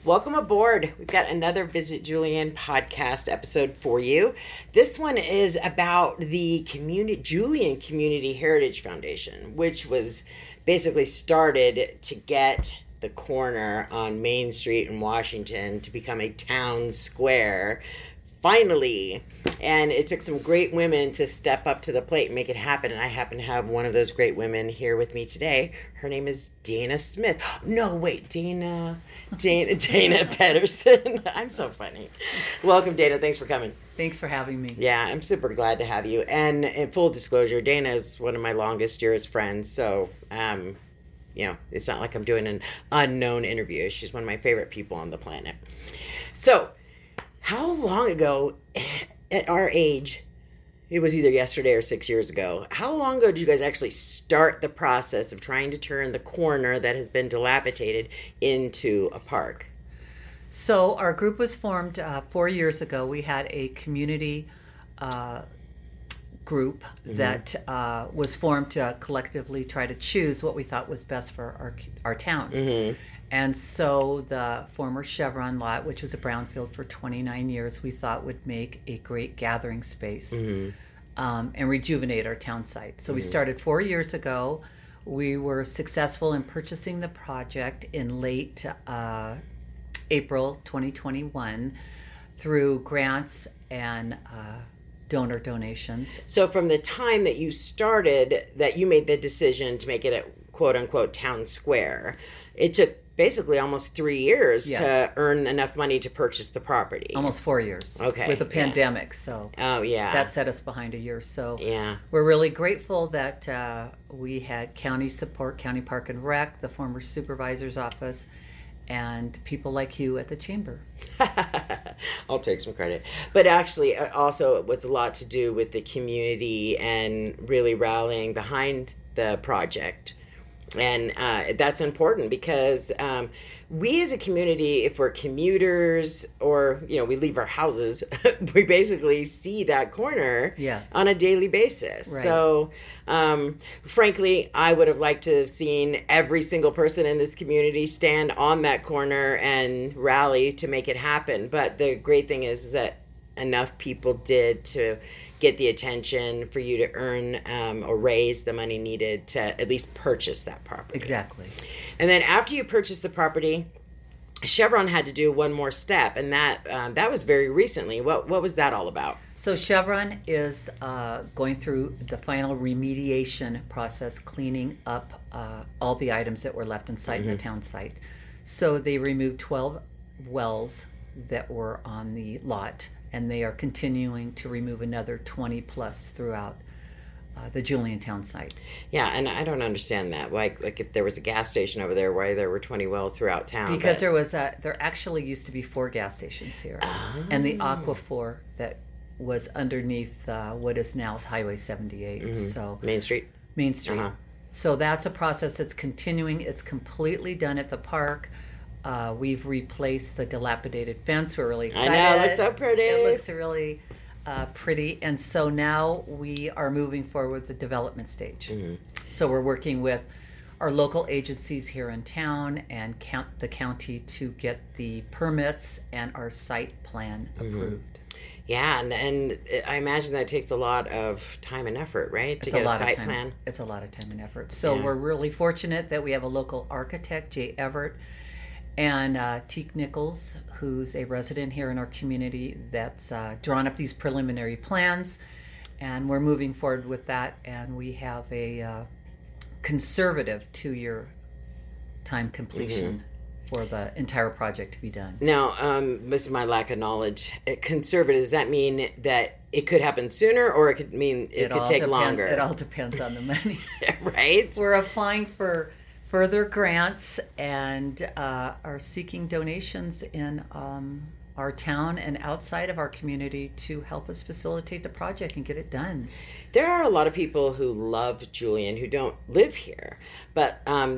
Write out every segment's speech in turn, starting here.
Welcome aboard. We've got another Visit Julian podcast episode for you. This one is about the Julian Community Heritage Foundation, which was basically started to get the corner on Main Street in Washington to become a town square. Finally. And it took some great women to step up to the plate and make it happen. And I happen to have one of those great women here with me today. Her name is Dana Smith. No, wait, Dana Pedersen. I'm so funny. Welcome, Dana. Thanks for coming. Thanks for having me. Yeah, I'm super glad to have you. And in full disclosure, Dana is one of my longest years friends. So, it's not like I'm doing an unknown interview. She's one of my favorite people on the planet. So, how long ago, at our age, it was either yesterday or 6 years ago, how long ago did you guys actually start the process of trying to turn the corner that has been dilapidated into a park? So our group was formed 4 years ago. We had a community group that was formed to collectively try to choose what we thought was best for our town. Mm-hmm. And so the former Chevron lot, which was a brownfield for 29 years, we thought would make a great gathering space and rejuvenate our town site. So we started 4 years ago. We were successful in purchasing the project in late April 2021 through grants and donor donations. So from the time that you started, that you made the decision to make it a quote-unquote town square, it took basically almost 3 years to earn enough money to purchase the property. Almost 4 years. Okay. With a pandemic, so. Oh, yeah. That set us behind a year. So yeah, we're really grateful that we had county support, County Park and Rec, the former supervisor's office, and people like you at the chamber. I'll take some credit. But actually, also, it was a lot to do with the community and really rallying behind the project. And that's important because we as a community, if we're commuters or, we leave our houses, we basically see that corner on a daily basis. Right. So, frankly, I would have liked to have seen every single person in this community stand on that corner and rally to make it happen. But the great thing is that enough people did to get the attention for you to earn or raise the money needed to at least purchase that property. Exactly. And then after you purchase the property, Chevron had to do one more step, and that was very recently. What was that all about? So Chevron is going through the final remediation process, cleaning up all the items that were left inside the town site. So they removed 12 wells that were on the lot, and they are continuing to remove another 20 plus throughout the Julian town site. Yeah, and I don't understand that. Like if there was a gas station over there, why there were 20 wells throughout town? Because there actually used to be 4 gas stations here. Oh. And the Aquaphor that was underneath what is now Highway 78. So Main Street. Uh-huh. So that's a process that's continuing. It's completely done at the park. We've replaced the dilapidated fence. We're really excited. I know, it looks so pretty. It looks really pretty. And so now we are moving forward with the development stage. Mm-hmm. So we're working with our local agencies here in town and the county to get the permits and our site plan approved. Yeah, and I imagine that takes a lot of time and effort, right? To get a site plan. It's a lot of time and effort. So we're really fortunate that we have a local architect, Jay Everett, and Teak Nichols, who's a resident here in our community, that's drawn up these preliminary plans, and we're moving forward with that. And we have a conservative 2-year time completion for the entire project to be done. Now, this is my lack of knowledge. Conservative, does that mean that it could happen sooner, or it could mean it could take longer? It all depends on the money. Right? We're applying for further grants and are seeking donations in our town and outside of our community to help us facilitate the project and get it done. There are a lot of people who love Julian who don't live here, but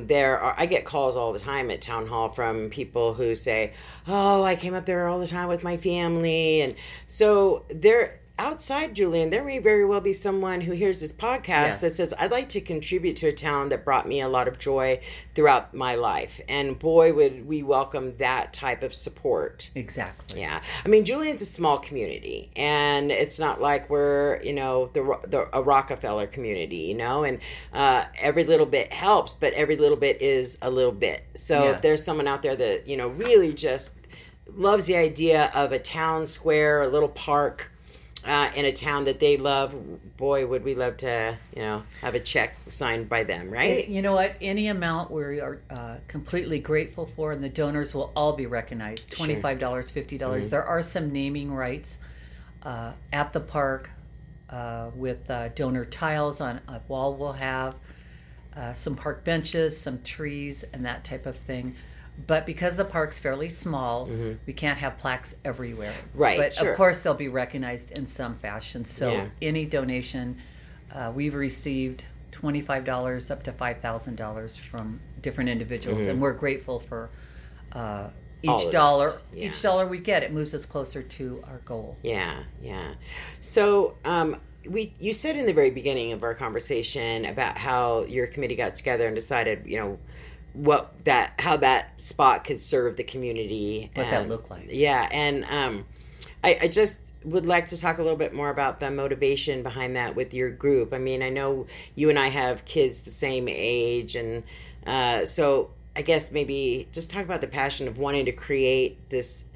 I get calls all the time at town hall from people who say, "Oh, I came up there all the time with my family," and so outside Julian, there may very well be someone who hears this podcast Yes. that says, I'd like to contribute to a town that brought me a lot of joy throughout my life. And boy, would we welcome that type of support. Exactly. Yeah. I mean, Julian's a small community, and it's not like we're, a Rockefeller community, and every little bit helps, but every little bit is a little bit. So Yes. if there's someone out there that, really just loves the idea of a town square, a little park, in a town that they love, boy, would we love to, have a check signed by them, right? You know what? Any amount we are completely grateful for, and the donors will all be recognized. $25, $50. Mm-hmm. There are some naming rights at the park with donor tiles on a wall. We'll have some park benches, some trees, and that type of thing. But because the park's fairly small, mm-hmm. we can't have plaques everywhere. Right, but sure. Of course, they'll be recognized in some fashion. So yeah. any donation, we've received $25 up to $5,000 from different individuals, mm-hmm. and we're grateful for each dollar. Yeah. Each dollar we get, it moves us closer to our goal. Yeah, yeah. So you said in the very beginning of our conversation about how your committee got together and decided, how that spot could serve the community. What that looked like. Yeah, and I just would like to talk a little bit more about the motivation behind that with your group. I mean, I know you and I have kids the same age, and so I guess maybe just talk about the passion of wanting to create this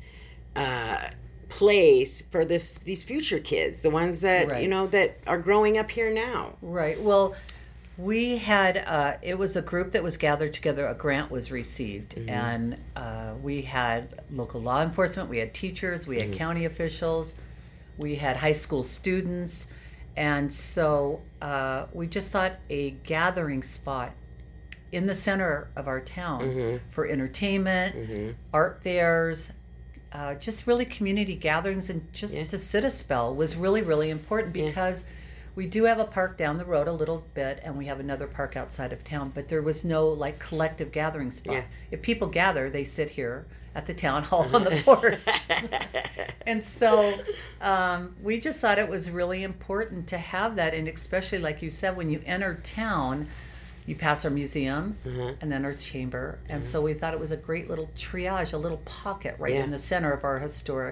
place for these future kids, the ones that, right. That are growing up here now. Right. Well, we had, it was a group that was gathered together, a grant was received, mm-hmm. and we had local law enforcement, we had teachers, we had mm-hmm. county officials, we had high school students, and so we just thought a gathering spot in the center of our town mm-hmm. for entertainment, mm-hmm. art fairs, just really community gatherings, and just yeah. to sit a spell was really, really important because yeah. we do have a park down the road a little bit, and we have another park outside of town, but there was no collective gathering spot. Yeah. If people gather, they sit here at the town hall on the porch. And so we just thought it was really important to have that, and especially like you said, when you enter town, you pass our museum mm-hmm. and then our chamber, and mm-hmm. so we thought it was a great little triage, a little pocket right yeah. in the center of our historic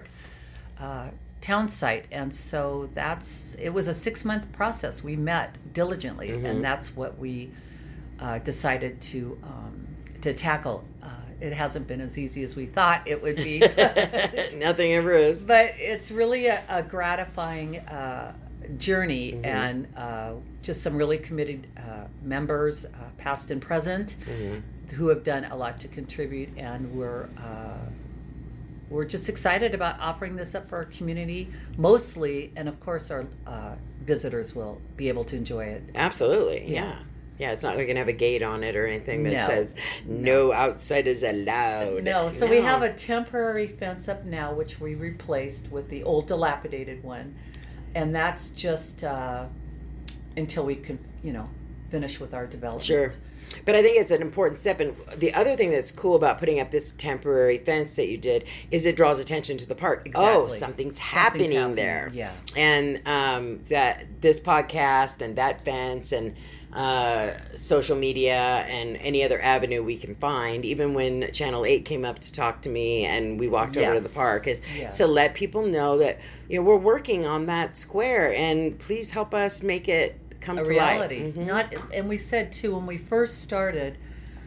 town site. And so it was a 6-month process. We met diligently, mm-hmm. and that's what we decided to tackle. It hasn't been as easy as we thought it would be. Nothing ever is. But it's really a gratifying journey, mm-hmm. and just some really committed members, past and present, mm-hmm. who have done a lot to contribute, and we're just excited about offering this up for our community, mostly, and of course our visitors will be able to enjoy it. Absolutely, yeah. Yeah, it's not like we're going to have a gate on it or anything that says, no outsiders allowed. No, so we have a temporary fence up now, which we replaced with the old dilapidated one, and that's just until we can, finish with our development. Sure. But I think it's an important step. And the other thing that's cool about putting up this temporary fence that you did is it draws attention to the park. Exactly. Oh, something's happening there. Yeah. And that this podcast and that fence and social media and any other avenue we can find, even when Channel 8 came up to talk to me and we walked over to the park, is to let people know that we're working on that square, and please help us make it come to reality. Life. Mm-hmm. And we said too, when we first started,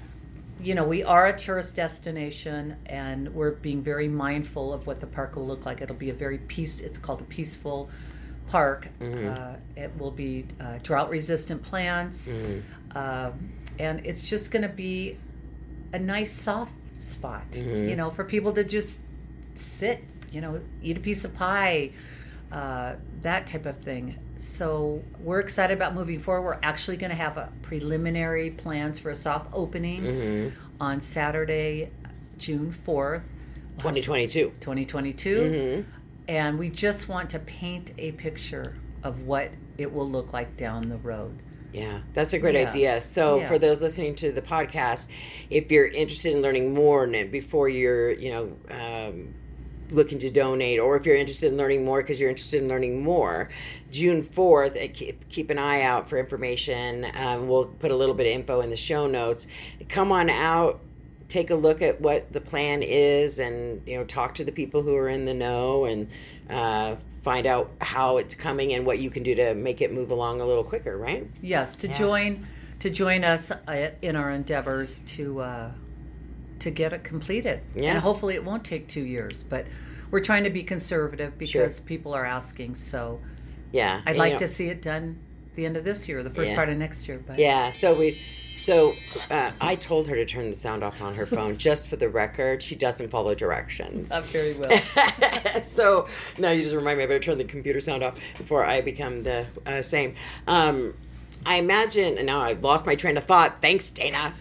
we are a tourist destination, and we're being very mindful of what the park will look like. It'll be it's called a peaceful park. Mm-hmm. It will be drought resistant plants, mm-hmm. And it's just going to be a nice soft spot, mm-hmm. For people to just sit, eat a piece of pie, that type of thing. So we're excited about moving forward. We're actually going to have a preliminary plans for a soft opening mm-hmm. on Saturday, June 4th. 2022. 2022. Mm-hmm. And we just want to paint a picture of what it will look like down the road. Yeah, that's a great idea. So for those listening to the podcast, if you're interested in learning more, and before you're, looking to donate, or if you're interested in learning more because you're interested in learning more, June 4th, keep an eye out for information. We'll put a little bit of info in the show notes. Come on out, take a look at what the plan is, and talk to the people who are in the know, and find out how it's coming and what you can do to make it move along a little quicker, right? Yes, to join us in our endeavors to get it completed. Yeah. And hopefully it won't take 2 years, but we're trying to be conservative because people are asking. So yeah, I'd like to see it done the end of this year, the first part of next year. But yeah, so I told her to turn the sound off on her phone. Just for the record, she doesn't follow directions. Very well. So now you just remind me I better turn the computer sound off before I become the same. I imagine, and now I've lost my train of thought. Thanks, Dana.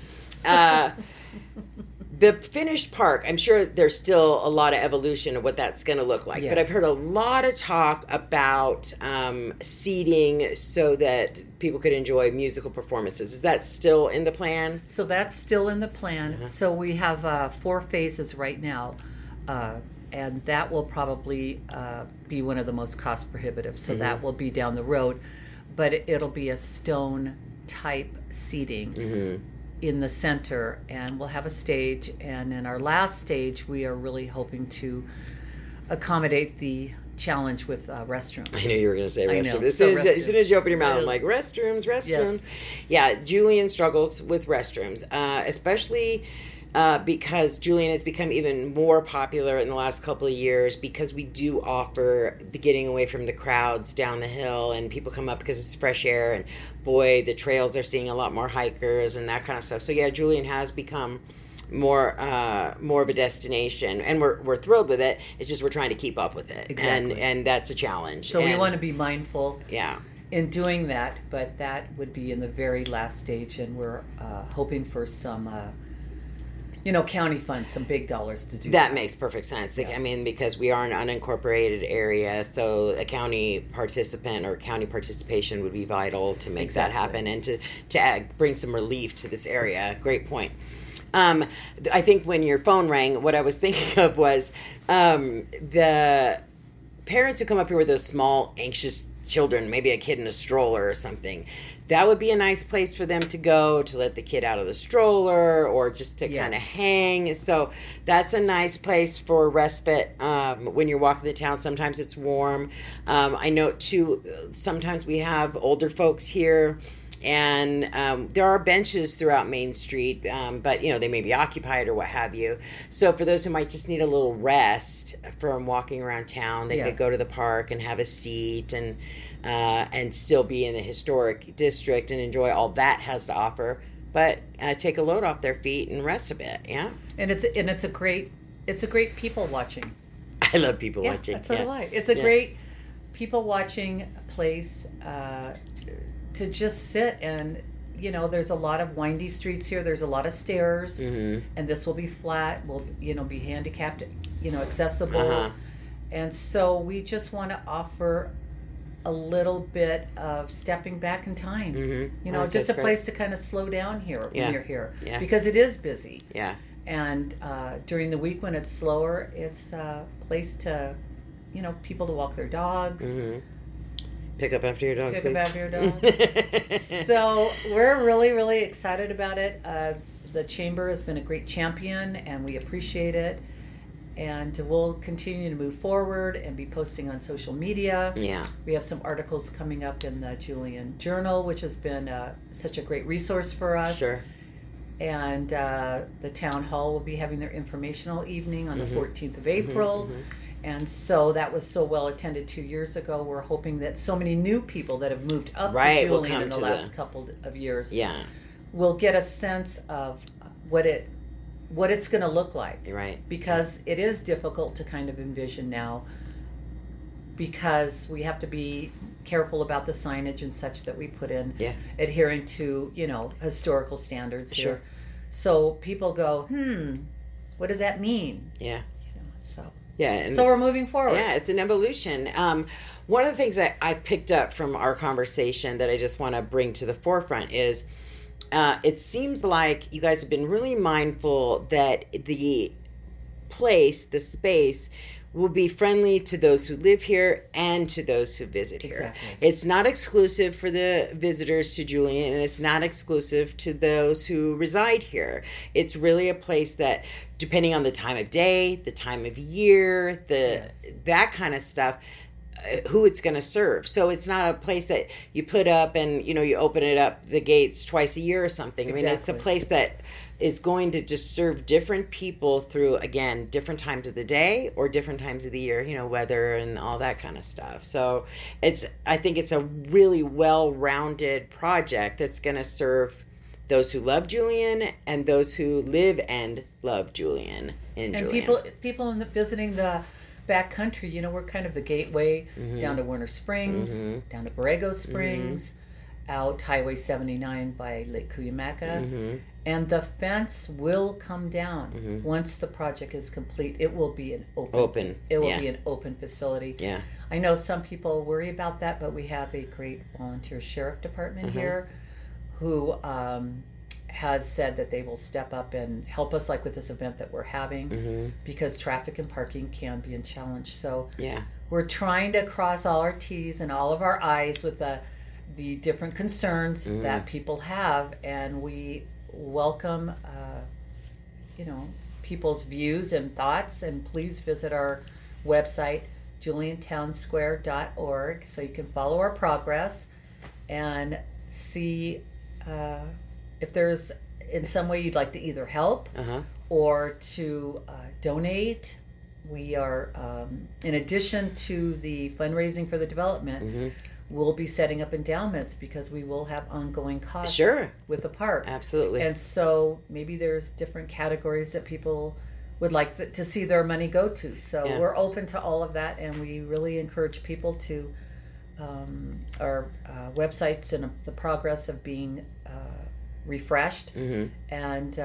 The finished park, I'm sure there's still a lot of evolution of what that's going to look like. Yes. But I've heard a lot of talk about seating so that people could enjoy musical performances. Is that still in the plan? So that's still in the plan. Uh-huh. So we have 4 phases right now. And that will probably be one of the most cost prohibitive. So that will be down the road. But it'll be a stone type seating in the center, and we'll have a stage. And in our last stage, we are really hoping to accommodate the challenge with restrooms. I knew you were going to say restrooms. As soon as you open your mouth, I'm like, restrooms. Yes. Yeah, Julian struggles with restrooms, especially because Julian has become even more popular in the last couple of years, because we do offer the getting away from the crowds down the hill, and people come up because it's fresh air, and boy, the trails are seeing a lot more hikers and that kind of stuff. So yeah, Julian has become more of a destination, and we're thrilled with it. It's just we're trying to keep up with it. Exactly. And that's a challenge. So we want to be mindful in doing that, but that would be in the very last stage, and we're hoping for some county funds, some big dollars to do that. That makes perfect sense. Yes. I mean, because we are an unincorporated area, so a county participant or county participation would be vital to make that happen, and to bring some relief to this area. Great point. I think when your phone rang, what I was thinking of was the parents who come up here with those small, anxious children, maybe a kid in a stroller or something. That would be a nice place for them to go, to let the kid out of the stroller, or just to kind of hang. So that's a nice place for respite when you're walking the town. Sometimes it's warm. I know, too, sometimes we have older folks here, and there are benches throughout Main Street, but, they may be occupied or what have you. So for those who might just need a little rest from walking around town, they could go to the park and have a seat and still be in the historic district and enjoy all that has to offer, but take a load off their feet and rest a bit. Yeah. And it's a great people watching. I love people watching. That's what I like. It's a great people watching place to just sit, and there's a lot of windy streets here. There's a lot of stairs, and this will be flat. Will be handicapped, accessible, and so we just want to offer a little bit of stepping back in time. Just a place to kind of slow down here when you're here, because it is busy. Yeah. And during the week when it's slower, it's a place to, people to walk their dogs. Pick up after your dog, Pick up after your dog. So we're really, really excited about it. The Chamber has been a great champion, and we appreciate it. And we'll continue to move forward and be posting on social media. Yeah. We have some articles coming up in the Julian Journal, which has been such a great resource for us. Sure. And the Town Hall will be having their informational evening on the 14th of April. And so that was so well attended 2 years ago. We're hoping that so many new people that have moved up to Julian in the last couple of years will get a sense of what it's going to look like. Right. Because it is difficult to kind of envision now, because we have to be careful about the signage and such that we put in, adhering to, historical standards here. So people go, what does that mean? Yeah. And so we're moving forward. Yeah, it's an evolution. One of the things that I picked up from our conversation that I just want to bring to the forefront is it seems like you guys have been really mindful that the place, the space, will be friendly to those who live here and to those who visit here. Exactly. It's not exclusive for the visitors to Julian, and it's not exclusive to those who reside here. It's really a place that, depending on the time of day, the time of year, that kind of stuff, who it's going to serve. So it's not a place that you put up and, you open it up, the gates twice a year or something. Exactly. I mean, it's a place that is going to just serve different people through, again, different times of the day or different times of the year, weather and all that kind of stuff. So I think it's a really well-rounded project that's going to serve those who love Julian and those who live and love Julian in Julian. And people visiting the back country, we're kind of the gateway down to Warner Springs, down to Borrego Springs, out Highway 79 by Lake Cuyamaca. And the fence will come down once the project is complete. It will be an open. It will be an open facility. Yeah. I know some people worry about that, but we have a great volunteer sheriff department here who has said that they will step up and help us, like with this event that we're having, because traffic and parking can be a challenge. So we're trying to cross all our T's and all of our I's with the different concerns that people have, and we welcome people's views and thoughts. And please visit our website, juliantownsquare.org, so you can follow our progress and see if there's in some way you'd like to either help or to donate. We are, in addition to the fundraising for the development, we'll be setting up endowments because we will have ongoing costs with the park. Absolutely. And so maybe there's different categories that people would like to see their money go to. So we're open to all of that, and we really encourage people to our website's in the progress of being refreshed, and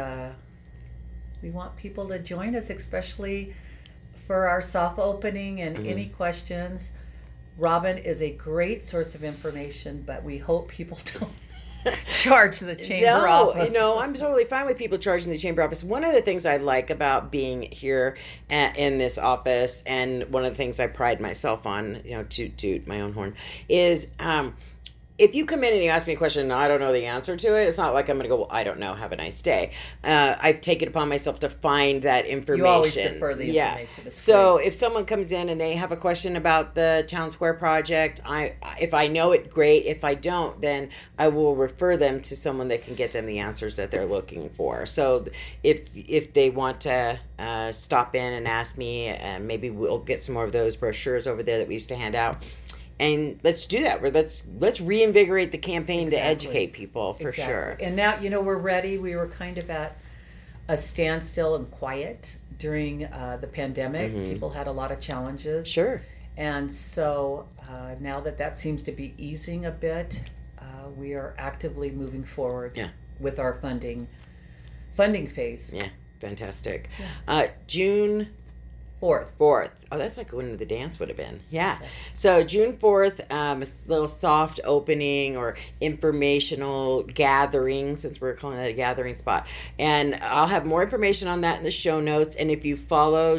we want people to join us, especially for our soft opening and any questions. Robin is a great source of information, but we hope people don't charge the chamber office. I'm totally fine with people charging the chamber office. One of the things I like about being here in this office, and one of the things I pride myself on, toot my own horn, is if you come in and you ask me a question and I don't know the answer to it, it's not like I'm going to go, well, I don't know, have a nice day. I've taken it upon myself to find that information. You always defer the information. So if someone comes in and they have a question about the Town Square project, if I know it, great. If I don't, then I will refer them to someone that can get them the answers that they're looking for. So if they want to stop in and ask me, maybe we'll get some more of those brochures over there that we used to hand out. And let's do that. Let's reinvigorate the campaign to educate people for sure. And now, we're ready. We were kind of at a standstill and quiet during the pandemic. People had a lot of challenges. Sure. And so now that seems to be easing a bit, we are actively moving forward with our funding phase. Yeah, fantastic. Yeah. June 4th. Oh, that's like when the dance would have been. Yeah. Okay. So June 4th, a little soft opening or informational gathering, since we're calling that a gathering spot. And I'll have more information on that in the show notes. And if you follow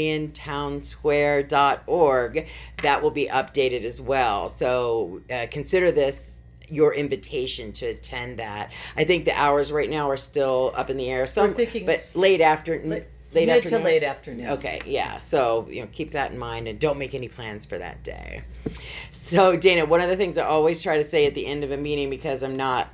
juliantownsquare.org, that will be updated as well. So consider this your invitation to attend that. I think the hours right now are still up in the air. We're thinking, but late afternoon. Mid to late afternoon. Okay, yeah. So, keep that in mind and don't make any plans for that day. So, Dana, one of the things I always try to say at the end of a meeting, because I'm not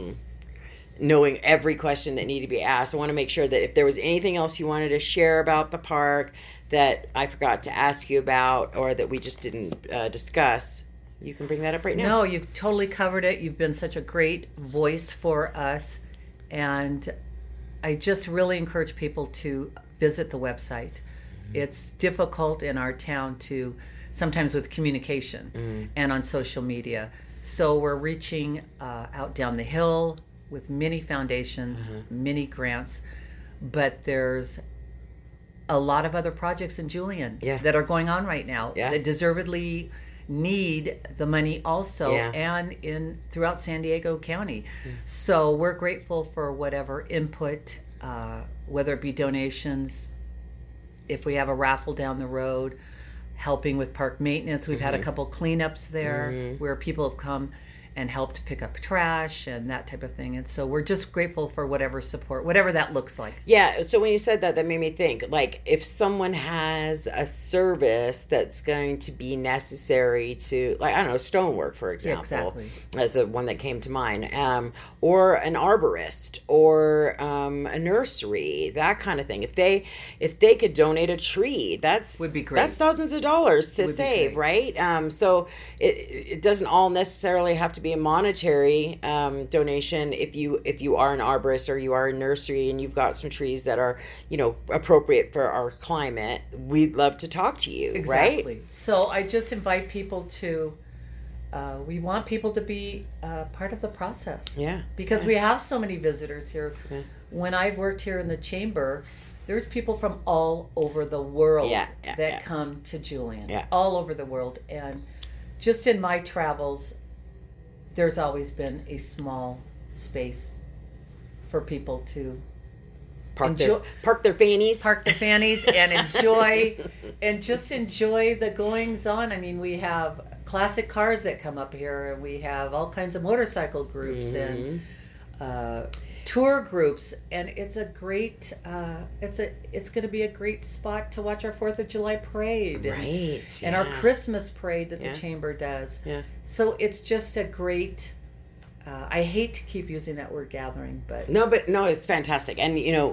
knowing every question that need to be asked, I want to make sure that if there was anything else you wanted to share about the park that I forgot to ask you about or that we just didn't discuss, you can bring that up right now. No, you've totally covered it. You've been such a great voice for us, and I just really encourage people to visit the website. It's difficult in our town to sometimes with communication and on social media. So we're reaching out down the hill with many foundations, many grants, but there's a lot of other projects in Julian that are going on right now that deservedly need the money also, and throughout San Diego County. So we're grateful for whatever input, whether it be donations, if we have a raffle down the road, helping with park maintenance. We've had a couple cleanups there where people have come and helped pick up trash and that type of thing. And so we're just grateful for whatever support, whatever that looks like. Yeah. So when you said that, that made me think, like, if someone has a service that's going to be necessary to, like, I don't know, stonework, for example, Exactly. as one that came to mind, or an arborist, or a nursery, that kind of thing. If they could donate a tree, Would be great. That's thousands of dollars to Would be save, great. right? So it doesn't all necessarily have to be a monetary donation. If you are an arborist or you are a nursery and you've got some trees that are, appropriate for our climate, we'd love to talk to you, Exactly. right? So I just invite people to, we want people to be part of the process. Yeah. Because we have so many visitors here. Yeah. When I've worked here in the chamber, there's people from all over the world that come to Julian. Yeah. All over the world. And just in my travels, there's always been a small space for people to Park their fannies. park the fannies and enjoy the goings on. I mean, we have classic cars that come up here, and we have all kinds of motorcycle groups and tour groups, and it's a great it's going to be a great spot to watch our 4th of July parade, and our Christmas parade that the chamber does. Yeah. So it's just a great. I hate to keep using that word gathering, but No, it's fantastic, and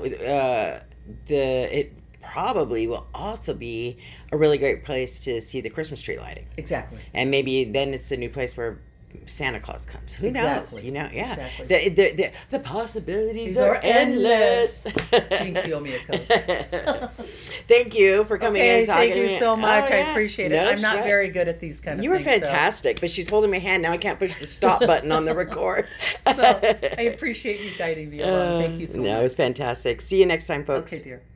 it probably will also be a really great place to see the Christmas tree lighting. exactly. And maybe then it's a new place where Santa Claus comes. Who knows? Exactly. Yeah. Exactly. The possibilities These are are endless. Jinx, you owe me a coat. Thank you for coming in and talking thank to you me. so much. Oh, yeah. I appreciate it. No I'm not sweat. very good at these kind of You were things. fantastic, but she's holding my hand now. I can't push the stop button on the record. So I appreciate you guiding me along. Thank you so much. No, it was fantastic. See you next time, folks. Okay, dear.